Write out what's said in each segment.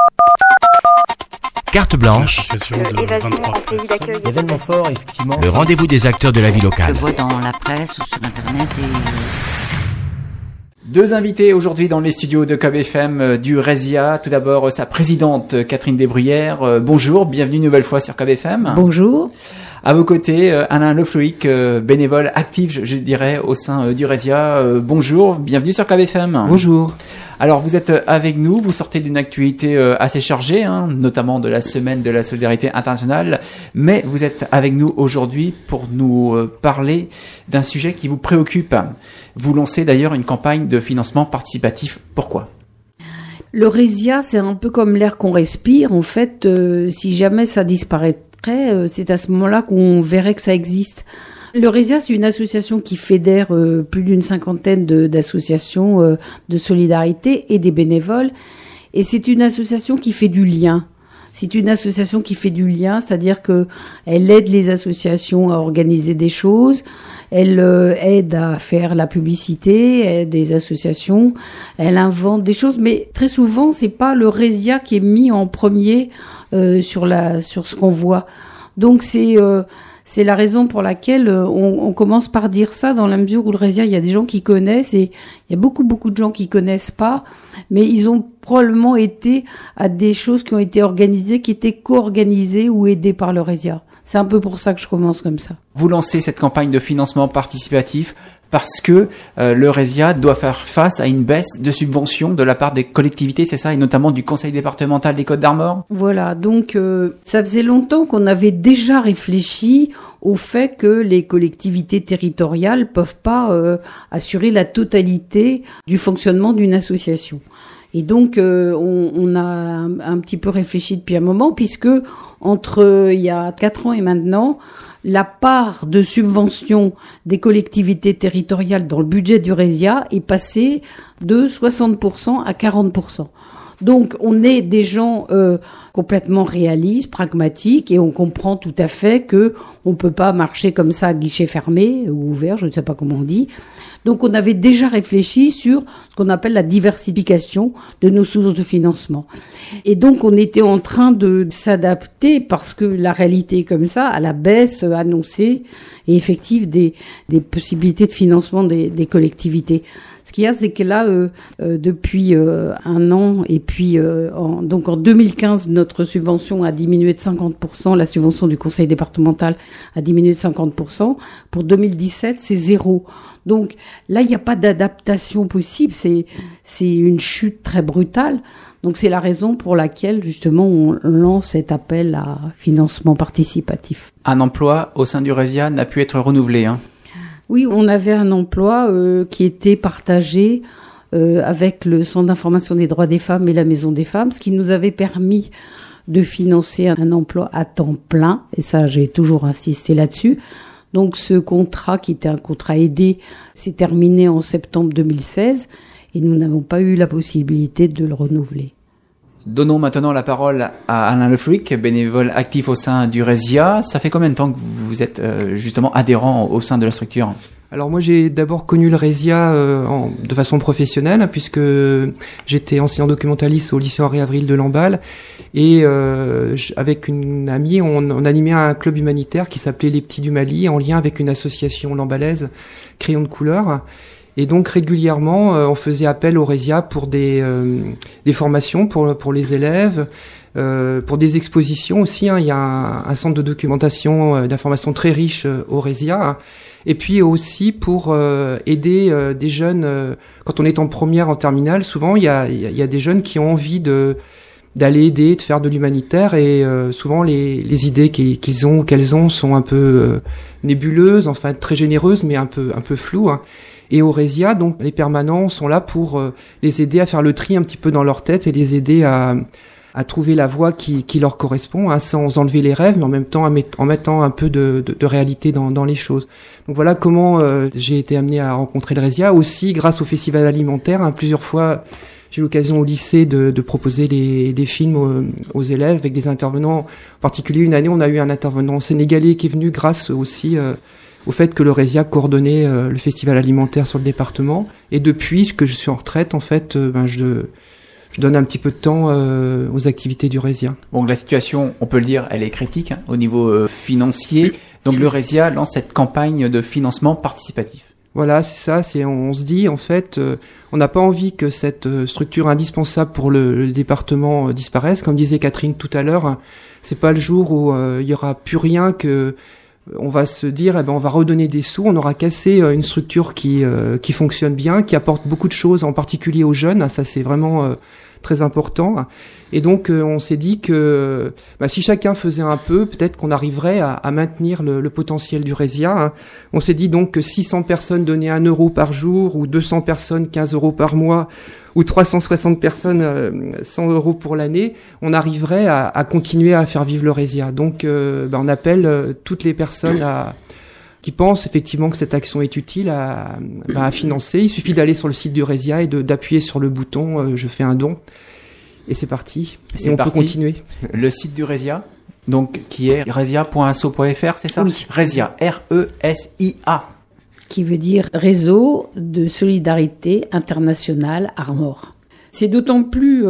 Carte blanche, événement fort, effectivement. le rendez-vous des acteurs de la vie locale. Je vois dans la presse ou sur internet Deux invités aujourd'hui dans les studios de KBFM du Résia. Tout d'abord, sa présidente Catherine Desbruyères. Bonjour, bienvenue une nouvelle fois sur KBFM. Bonjour. À vos côtés, Alain Lefloïc, bénévole actif, je dirais, au sein du Résia. Bonjour, bienvenue sur KBFM. Bonjour. Alors, vous êtes avec nous, vous sortez d'une actualité assez chargée, notamment de la semaine de la solidarité internationale, mais vous êtes avec nous aujourd'hui pour nous parler d'un sujet qui vous préoccupe. Vous lancez d'ailleurs une campagne de financement participatif. Pourquoi ? Le Résia, c'est un peu comme l'air qu'on respire. En fait, si jamais ça disparaîtrait, c'est à ce moment-là qu'on verrait que ça existe. Le Résia, c'est une association qui fédère plus d'une cinquantaine d'associations de solidarité et des bénévoles. Et c'est une association qui fait du lien. C'est une association qui fait du lien, c'est-à-dire que elle aide les associations à organiser des choses, elle aide à faire la publicité, elle aide des associations, elle invente des choses, mais très souvent, c'est pas le Résia qui est mis en premier sur ce qu'on voit. Donc c'est la raison pour laquelle on commence par dire ça, dans la mesure où le Résia, il y a des gens qui connaissent et il y a beaucoup de gens qui connaissent pas, mais ils ont probablement été à des choses qui ont été organisées, qui étaient co-organisées ou aidées par le Résia. C'est un peu pour ça que je commence comme ça. Vous lancez cette campagne de financement participatif parce que le Résia doit faire face à une baisse de subventions de la part des collectivités, c'est ça, et notamment du Conseil départemental des Côtes-d'Armor. Voilà, donc ça faisait longtemps qu'on avait déjà réfléchi au fait que les collectivités territoriales peuvent pas assurer la totalité du fonctionnement d'une association. Et donc on a un petit peu réfléchi depuis un moment, puisque entre il y a 4 ans et maintenant, la part de subvention des collectivités territoriales dans le budget du Résia est passée de 60% à 40%. Donc on est des gens complètement réalistes, pragmatiques, et on comprend tout à fait que on peut pas marcher comme ça à guichet fermé ou ouvert, je ne sais pas comment on dit. Donc on avait déjà réfléchi sur ce qu'on appelle la diversification de nos sources de financement. Et donc on était en train de s'adapter, parce que la réalité est comme ça, à la baisse annoncée et effective des possibilités de financement des collectivités. Ce qu'il y a, c'est que là, depuis 1 an, et puis donc en 2015, notre subvention a diminué de 50%, la subvention du conseil départemental a diminué de 50%. Pour 2017, c'est 0. Donc là, il n'y a pas d'adaptation possible, c'est une chute très brutale. Donc c'est la raison pour laquelle, justement, on lance cet appel à financement participatif. Un emploi au sein du Résia n'a pu être renouvelé, Oui, on avait un emploi qui était partagé avec le Centre d'information des droits des femmes et la Maison des femmes, ce qui nous avait permis de financer un emploi à temps plein, et ça, j'ai toujours insisté là-dessus. Donc ce contrat, qui était un contrat aidé, s'est terminé en septembre 2016, et nous n'avons pas eu la possibilité de le renouveler. Donnons maintenant la parole à Alain Lefloïc, bénévole actif au sein du Résia. Ça fait combien de temps que vous êtes justement adhérent au sein de la structure ? Alors moi j'ai d'abord connu le Résia de façon professionnelle, puisque j'étais enseignant documentaliste au lycée Henri Avril de Lamballe, et avec une amie on animait un club humanitaire qui s'appelait Les Petits du Mali, en lien avec une association lambalaise, Crayon de couleur. Et donc régulièrement, on faisait appel au Résia pour des formations pour les élèves, pour des expositions aussi. Il y a un centre de documentation, d'information très riche au Résia. Et puis aussi pour aider des jeunes. Quand on est en première, en terminale, souvent il y a des jeunes qui ont envie d'aller aider, de faire de l'humanitaire, et souvent les idées qu'elles ont sont un peu nébuleuses, enfin très généreuses, mais un peu floues. Et au Résia, donc, les permanents sont là pour les aider à faire le tri un petit peu dans leur tête et les aider à trouver la voie qui leur correspond, sans enlever les rêves, mais en même temps en mettant un peu de réalité dans les choses. Donc voilà comment j'ai été amené à rencontrer le Résia, aussi grâce au festival alimentaire. Plusieurs fois, j'ai eu l'occasion au lycée de proposer des films aux élèves avec des intervenants. En particulier, une année, on a eu un intervenant sénégalais qui est venu grâce aussi au fait que le Résia coordonnait le festival alimentaire sur le département. Et depuis que je suis en retraite, en fait, je donne un petit peu de temps aux activités du Résia. Bon, la situation, on peut le dire, elle est critique au niveau financier. Donc le Résia lance cette campagne de financement participatif. Voilà, c'est ça. On se dit en fait, on n'a pas envie que cette structure indispensable pour le département disparaisse. Comme disait Catherine tout à l'heure, c'est pas le jour où il y aura plus rien que on va se dire, on va redonner des sous. On aura cassé une structure qui fonctionne bien, qui apporte beaucoup de choses, en particulier aux jeunes. Ça, c'est vraiment très important. Et donc, on s'est dit que si chacun faisait un peu, peut-être qu'on arriverait à maintenir le potentiel du Résia. On s'est dit donc que 600 personnes donnaient 1 euro par jour, ou 200 personnes 15 euros par mois, ou 360 personnes 100 euros pour l'année, on arriverait à continuer à faire vivre le Résia. Donc, on appelle toutes les personnes qui pensent effectivement que cette action est utile à financer. Il suffit d'aller sur le site du Résia et d'appuyer sur le bouton je fais un don. Et c'est parti. Et on peut continuer. Le site du Résia, donc, qui est resia.asso.fr, c'est ça? Oui. Resia, R-E-S-I-A. Qui veut dire Réseau de Solidarité Internationale Armor. C'est d'autant plus,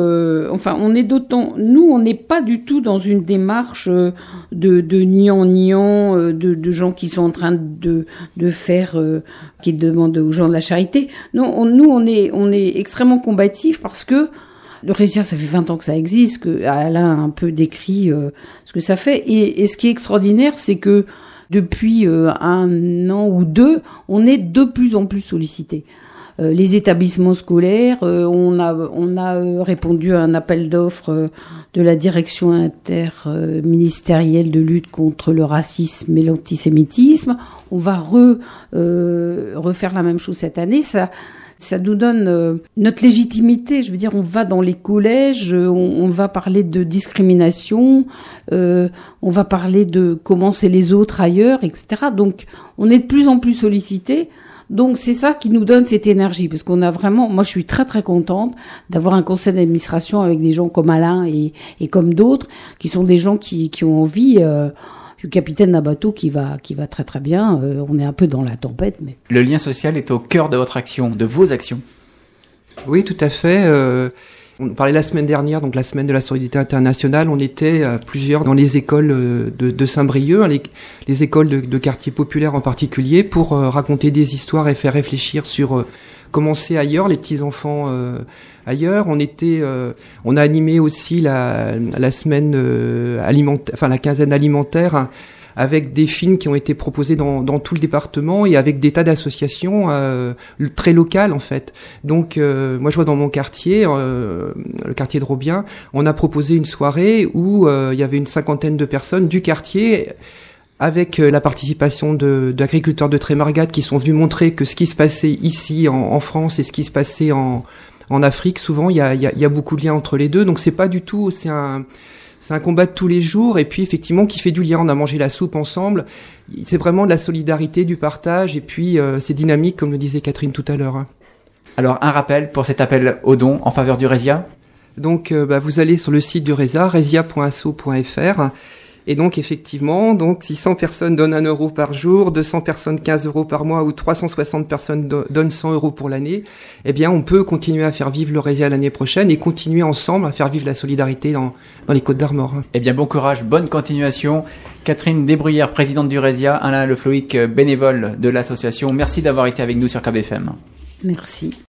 on n'est pas du tout dans une démarche de gnangnan, de gens qui sont en train de faire, qui demandent aux gens de la charité. Non, nous, on est extrêmement combatifs parce que le Résia, ça fait 20 ans que ça existe, que Alain a un peu décrit ce que ça fait. Et ce qui est extraordinaire, c'est que depuis 1 an ou 2, on est de plus en plus sollicités. Les établissements scolaires, on a répondu à un appel d'offres de la direction interministérielle de lutte contre le racisme et l'antisémitisme. On va refaire la même chose cette année. Ça nous donne notre légitimité. Je veux dire, on va dans les collèges, on va parler de discrimination, on va parler de comment c'est les autres ailleurs, etc. Donc, on est de plus en plus sollicités. Donc, c'est ça qui nous donne cette énergie, parce qu'on a vraiment, moi, je suis très, très contente d'avoir un conseil d'administration avec des gens comme Alain et comme d'autres, qui sont des gens qui ont envie, le capitaine d'un bateau qui va très, très bien. On est un peu dans la tempête, mais. Le lien social est au cœur de votre action, de vos actions. Oui, tout à fait. On parlait la semaine dernière, donc la semaine de la solidarité internationale. On était plusieurs dans les écoles de Saint-Brieuc, les écoles de quartiers populaires en particulier, pour raconter des histoires et faire réfléchir sur comment c'est ailleurs, les petits enfants ailleurs. On a animé aussi la semaine alimentaire, enfin la quinzaine alimentaire, avec des films qui ont été proposés dans tout le département et avec des tas d'associations très locales en fait. Donc moi je vois dans mon quartier, le quartier de Robien, on a proposé une soirée où il y avait une 50aine de personnes du quartier, avec la participation d'agriculteurs de Trémargate qui sont venus montrer que ce qui se passait ici en France et ce qui se passait en Afrique, souvent il y a beaucoup de liens entre les deux. Donc c'est pas du tout, c'est un combat de tous les jours, et puis effectivement qui fait du lien. On a mangé la soupe ensemble. C'est vraiment de la solidarité, du partage, et puis c'est dynamique, comme le disait Catherine tout à l'heure. Alors un rappel pour cet appel au don en faveur du Résia. Donc vous allez sur le site du Résia, resia.asso.fr. Et donc effectivement, 600 personnes donnent 1 euro par jour, 200 personnes 15 euros par mois, ou 360 personnes donnent 100 euros pour l'année. Eh bien, on peut continuer à faire vivre le Résia l'année prochaine et continuer ensemble à faire vivre la solidarité dans les Côtes d'Armor. Eh bien, bon courage, bonne continuation. Catherine Desbruyères, présidente du Résia, Alain Le Floïc, bénévole de l'association. Merci d'avoir été avec nous sur KBFM. Merci.